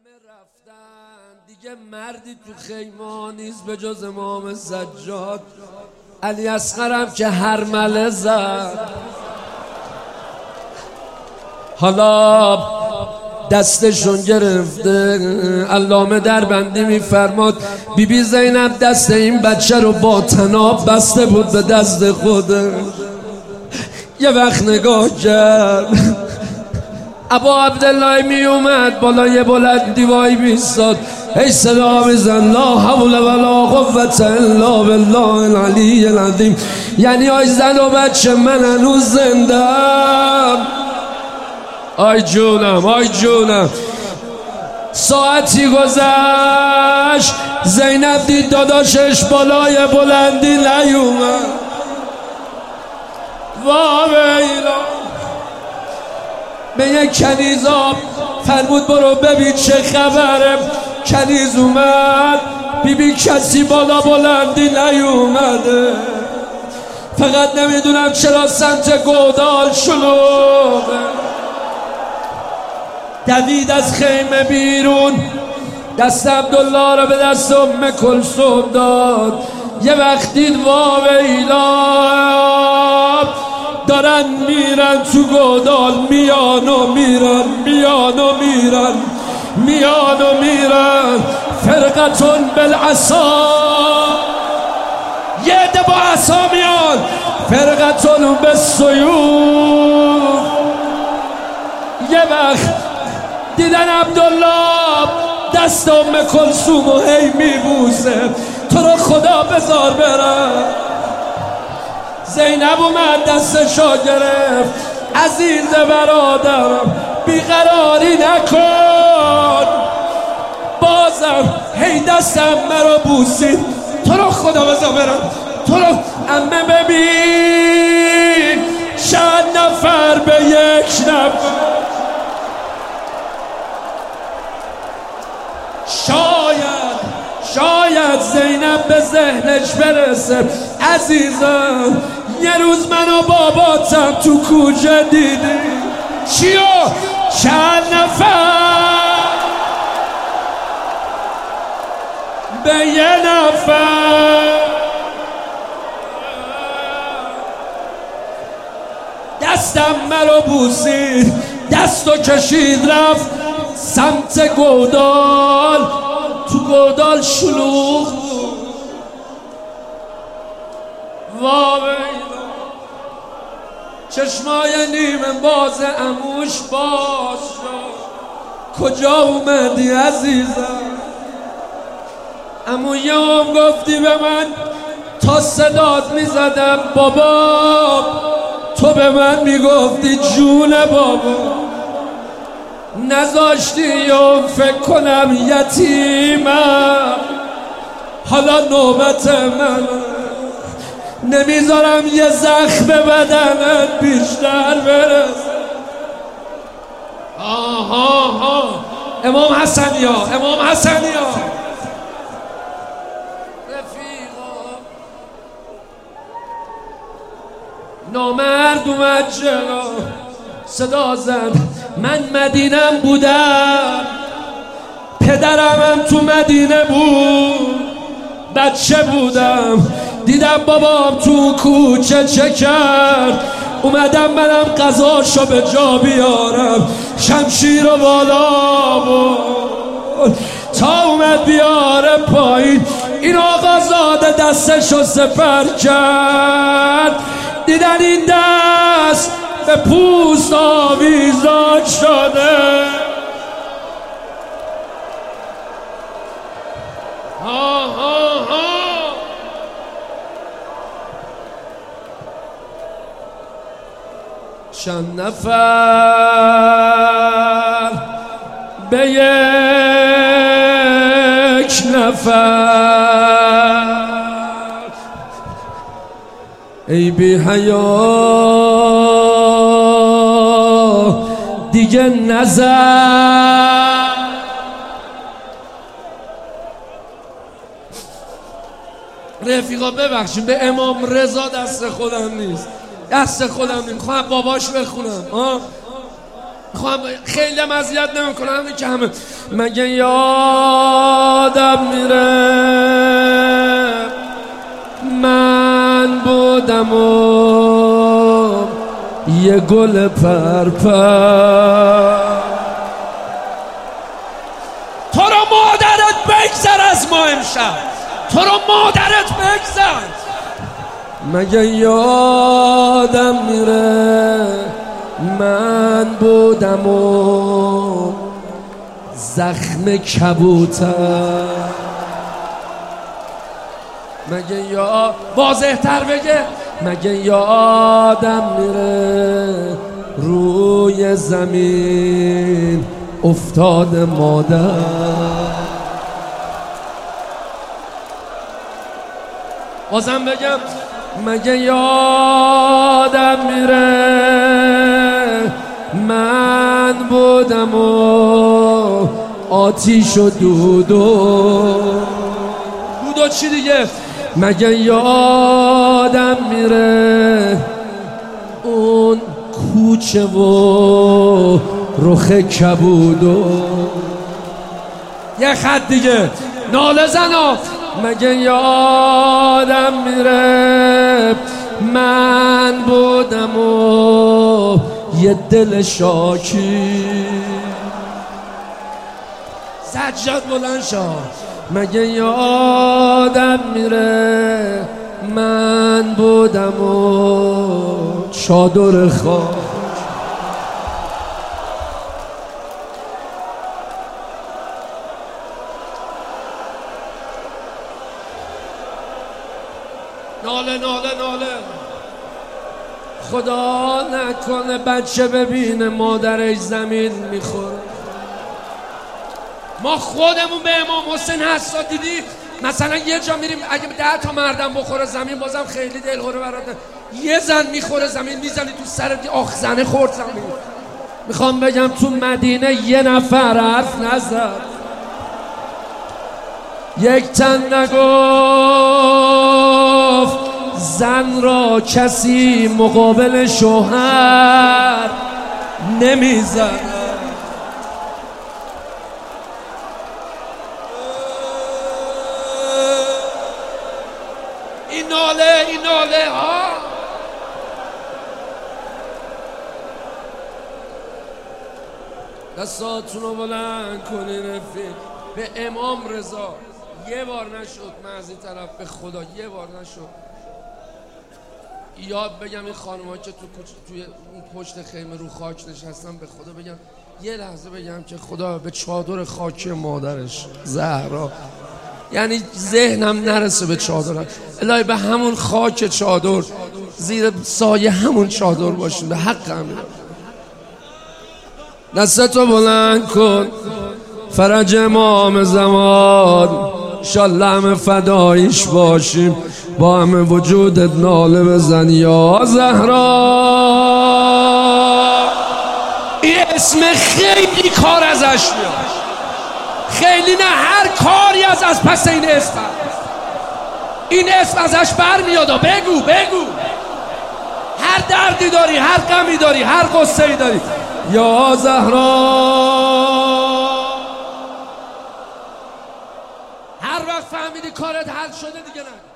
همه رفتن دیگه مردی تو خیمه نیست به جز امام سجاد. علی اصغرم که هرمله زد، حالا دستشون گرفته. علامه دربندی میفرماد بیبی زینب دست این بچه رو با طناب بسته بود به دست خودش. یه وقت نگاه کرد، ابا عبدالله می اومد بالای بلندی وای بیستاد، ای صدا میزن لا حول ولا قوة الا بالله العلی العظیم. یعنی آی زن و بچه من هنوز زندم. آی جونم آی جونم. ساعتی گذشت، زینب دید داداشش بالای بلندی نیومد. واویلا به یک کنیز آب فرمود برو ببین چه خبره. کنیز اومد، بیبی کسی بالا بلندی نیومده، فقط نمیدونم چرا سمت گودال شلوغه. دوید از خیمه بیرون، دست عبدالله رو به دست ام کلثوم داد. یه وقت دید واویلا دارن میرن تو گودال، میان و میرن میان و میرن میان و میرن. فرقتون بالعصا، یه عده با عصا میان. فرقتون بالسیوف. یه وقت دیدن عبدالله دست ام کلثوم و هی میبوسه، تو رو خدا بذار برم. زینب اومد دستشو گرفت، عزیز برادرم بیقراری نکن. بازم هی دست امه رو بوسید، تو رو خدا بذار برم. تو رو امه ببین چند نفر به یک نفر. شاید زینب به ذهنش برسه، عزیزم یه روز من و باباتم تو کوچه دیدی. چیو؟ چند نفر به یه نفر. دستم مرا بوسید، دستو کشید رفت سمت گودال. تو گودال شلوغ بود. واویلا چشمای نیمه باز عموش باز شد. کجا اومدی عزیزم؟ عمو یه هم گفتی به من، تا صدات میزدم بابا، تو به من میگفتی جون بابا. نذاشتی و فکر کنم یتیمم. حالا نوبت من، نمیذارم یه زخم به بدنت بیشتر برسه. آها امام حسنی ها، امام حسنی ها. رفیقا نامرد اومد جلو، صدا زد من مدینم بودم، پدرم هم تو مدینه بود. بچه بودم دیدم بابام تو کوچه چه کرد، اومدم منم قضاشو به جا بیارم. شمشیر و بالا بود تا اومد بیاره پایین. این آقا زاده دستشو سپر کرد، دیدن این دست به پوست آویزان شده. چند نفر به یک نفر. ای بی حیا دیگه نزن. رفیقا ببخشید به امام رضا دست خودم نیست، دست خودم نمیخوام باباش بخونم. میخوام خیلی هم اذیت نمیکنم که همه مگه یادم میره من بودم و یه گل پرپر تو رو مادرت بگذر از ما امشب تو رو مادرت بگذر مگه یادم میره من بودم و زخم کبوتر مگه واضح تر بگه مگه یادم میره روی زمین افتاد مادر بازم بگم مگه یادم میره من بودم و آتیش و دودو چی دیگه مگه یادم میره اون کوچه و رخ کبودو یه خط دیگه ناله زنا مگه یادم میره من بودم و یه دل شاکی سجاد بلند شد مگه یادم میره من بودم و چادر خاک ناله خدا نکنه بچه ببینه مادرش زمین میخوره ما خودمون به امام حسین حساد دیدی مثلا یه جا میریم اگه 10 تا مردم بخوره زمین بازم خیلی دلهوره برات یه زن میخوره زمین میزنی تو سرت آخ زنه خورد زمین میخوام بگم تو مدینه یه نفر حرف نزد یک تن نگفت زن را کسی مقابل شوهر نمیزد این ناله ها دستاتون رو بلند کنین رفیق به امام رضا یه بار نشد من از این طرف به خدا یه بار نشد یاد بگم این خانوما که توی اون پشت خیمه رو خاک نشستن به خدا بگم یه لحظه بگم که خدا به چادر خاکی مادرش زهرا یعنی ذهنم نرسه به چادر الهی به همون خاک چادر زیر سایه همون چادر باشیم به حق همین دستتو بلند کن فرج امام زمان انشالله همه فدایش باشیم با همه وجودت ناله بزن یا زهرا این اسم خیلی کار ازش میاد خیلی نه هر کاری از پس این اسم ازش برمیاد بگو هر دردی داری هر غمی داری هر قصه‌ای داری یا زهرا هر وقت فهمیدی کارت حل شده دیگه نه